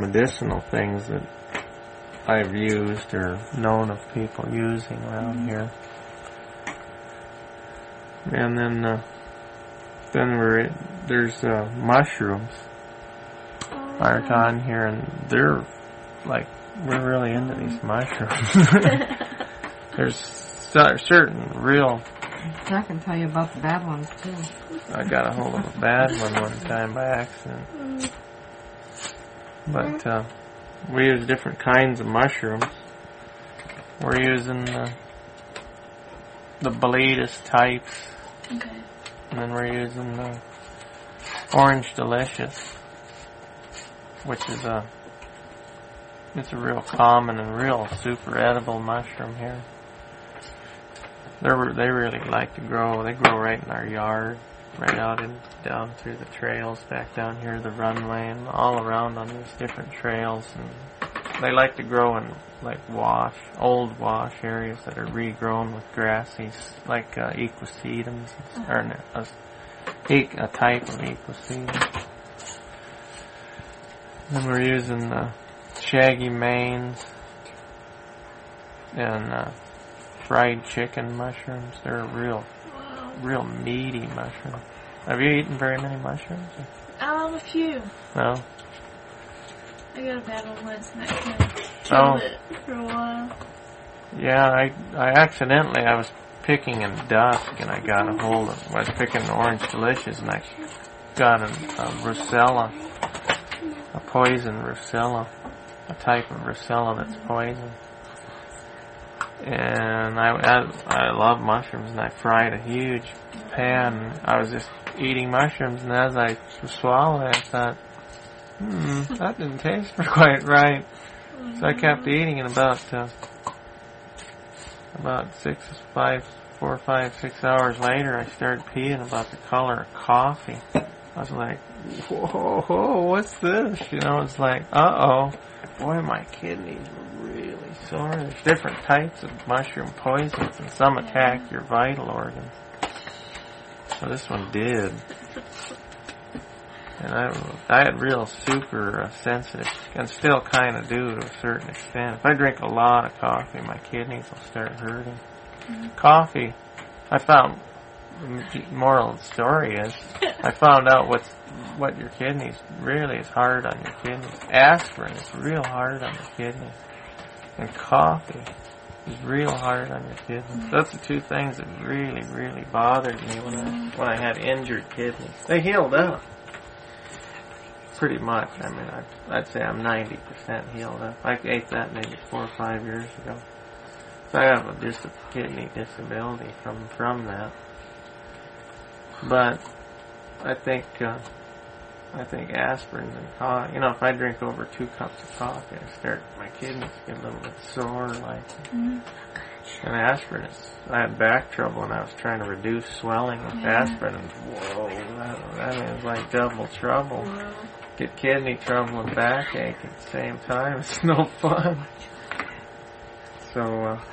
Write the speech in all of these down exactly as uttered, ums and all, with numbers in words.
medicinal things that I've used or known of people using around mm-hmm. here. And then, uh, then we're, there's uh, mushrooms oh, aren't yeah. on here, and they're like, we're really into these mushrooms. There's certain real... I can tell you about the bad ones, too. I got a hold of a bad one one time by accident. But uh, we use different kinds of mushrooms. We're using the, the Boletus types. Okay. And then we're using the Orange Delicious, which is a... It's a real common and real super edible mushroom here. They're, they really like to grow. They grow right in our yard, right out and down through the trails, back down here, the runway, and all around on these different trails. And they like to grow in like wash, old wash areas that are regrown with grasses, like uh, equisedums, or a, a type of equisedum. Then we're using the shaggy manes and uh, fried chicken mushrooms. They're a real, wow. real meaty mushroom. Have you eaten very many mushrooms? Um, a few. No? I got a bad one once and I kind of killed oh. it for a while. Yeah, I, I accidentally, I was picking in dusk and I got a hold of, I was picking Orange Delicious and I got a, a Russella, a poison Russella. A type of Russella that's poison. And I, I, I love mushrooms, and I fried a huge pan. I was just eating mushrooms, and as I swallowed it, I thought, hmm, that didn't taste quite right. So I kept eating, and about uh, about six, five, four, five, six hours later, I started peeing about the color of coffee. I was like, whoa, whoa, what's this? You know, it's like, uh-oh. Boy, my kidneys were really sore. There's different types of mushroom poisons, and some attack your vital organs. So this one did. And I, I had real super uh, sensitive, and still kind of do to a certain extent. If I drink a lot of coffee, my kidneys will start hurting. Mm-hmm. Coffee, I found, the moral of the story is, I found out what's what your kidneys really is hard on your kidneys. Aspirin is real hard on your kidneys. And coffee is real hard on your kidneys. That's the two things that really, really bothered me when I when I had injured kidneys. They healed up. Pretty much. I mean, I'd, I'd say I'm ninety percent healed up. I ate that maybe four or five years ago. So I have a, just a kidney disability from, from that. But I think... Uh, I think aspirin and coffee, you know, if I drink over two cups of coffee, I start, my kidneys get a little bit sore, like, mm-hmm. and aspirin is, I had back trouble and I was trying to reduce swelling with yeah. aspirin, and whoa, that, that is like double trouble. Wow. Get kidney trouble and backache at the same time, it's no fun. So, uh,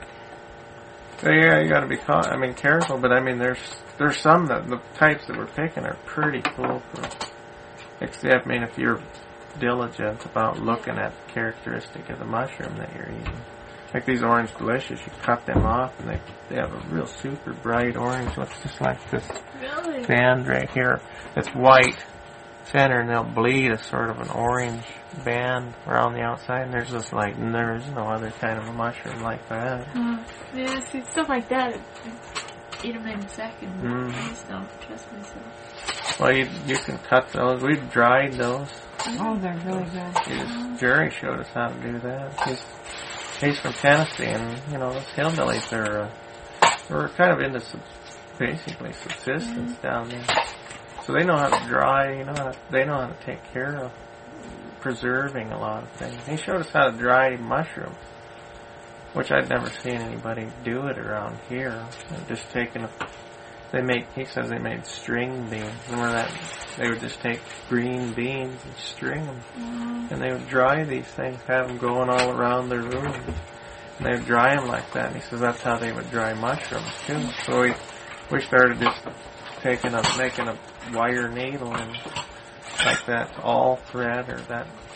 so yeah, you gotta be, ca- I mean, careful, but I mean, there's, there's some that, the types that we're picking are pretty foolproof. Except, I mean, if you're diligent about looking at the characteristic of the mushroom that you're eating. Like these Orange Delicious, you cut them off and they they have a real super bright orange. Looks just like this really? band right here. It's white center and they'll bleed a sort of an orange band around the outside. And there's just like, there's no other kind of a mushroom like that. Uh, yeah, see, stuff like that, eat them in a second. Mm. I just don't trust myself. Well, you you can cut those. We've dried those. Oh, they're really good. His, Jerry showed us how to do that. He's, he's from Tennessee, and, you know, those hillbillies are, uh, we're kind of into sub, basically subsistence mm-hmm. down there. So they know how to dry, you know, how to, they know how to take care of preserving a lot of things. He showed us how to dry mushrooms, which I'd never seen anybody do it around here. And just taking a, they make, he says they made string beans. Remember that? They would just take green beans and string them. Mm-hmm. And they would dry these things, have them going all around their room. And they would dry them like that. And he says that's how they would dry mushrooms too. So we, we started just taking a, making a wire needle and like that all thread or that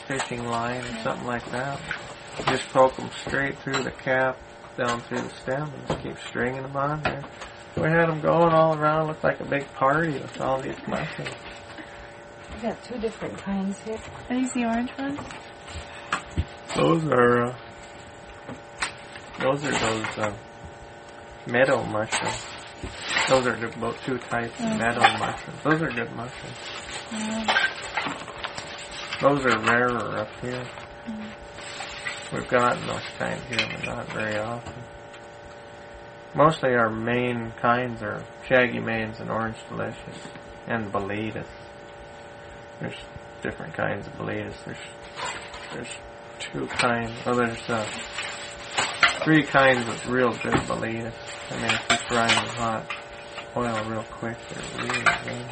fishing line or something like that. Just poke them straight through the cap, down through the stem, and just keep stringing them on there. We had them going all around, looked like a big party with all these mushrooms. We got two different kinds here. Are these the orange ones? Those are, uh, those are those, uh, meadow mushrooms. Those are the about two types of meadow mushrooms. Those are good mushrooms. Yeah. Those are rarer up here. Mm. We've gotten those kinds here, but not very often. Mostly our main kinds are shaggy mains and orange delicious, and boletus. There's different kinds of boletus. There's there's two kinds. Oh, there's uh, three kinds of real good boletus. I mean, if you fry them in hot oil real quick, they're really good.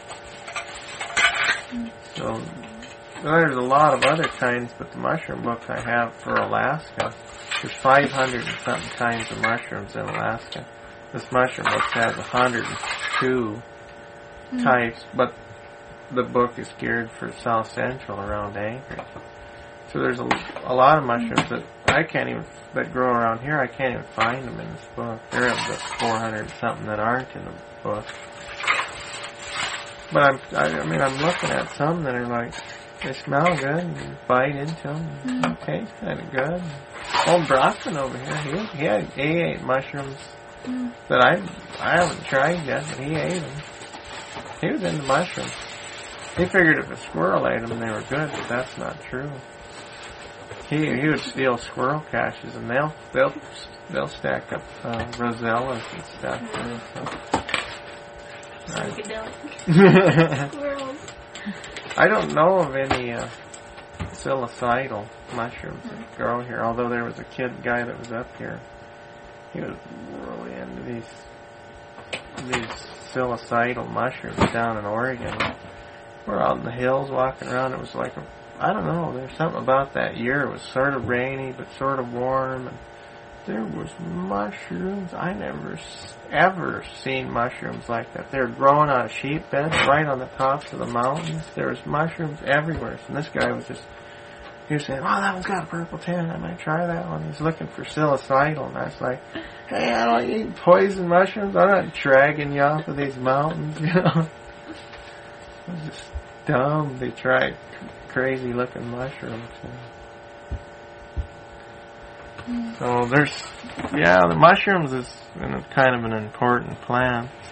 Mm. So there's a lot of other kinds, but the mushroom book I have for Alaska, there's five hundred and something kinds of mushrooms in Alaska. This mushroom book has one hundred two mm. types, but the book is geared for South Central around Anchorage. So there's a, a lot of mushrooms that I can't even, that grow around here, I can't even find them in this book. There are the four hundred something that aren't in the book. But I'm, I, I mean, I'm looking at some that are like, they smell good, and you bite into them, and mm. they taste kind of good. Old Brockman over here, he, he had he ate mushrooms mm. that I I haven't tried yet, but he ate them. He was into mushrooms. He figured if a squirrel ate them, they were good, but that's not true. He he would steal squirrel caches, and they'll they'll they'll stack up uh, rosellas and stuff. Mm. So. Psychedelic squirrels. I don't know of any uh, psilocybil mushrooms that grow here, although there was a kid guy that was up here. He was really into these these psilocybil mushrooms down in Oregon. We're out in the hills walking around. It was like, a, I don't know, there's something about that year. It was sort of rainy, but sort of warm. And there was mushrooms. I never ever seen mushrooms like that. They were growing on a sheep bed right on the tops of the mountains. There was mushrooms everywhere. And this guy was just, he was saying, oh, that one's got a purple tint. I might try that one. He's looking for psilocybil. And I was like, hey, I don't eat poison mushrooms. I'm not dragging you off of these mountains, you know. It was just dumb. They tried crazy looking mushrooms, you know. So there's, yeah, the mushrooms is kind of an important plant.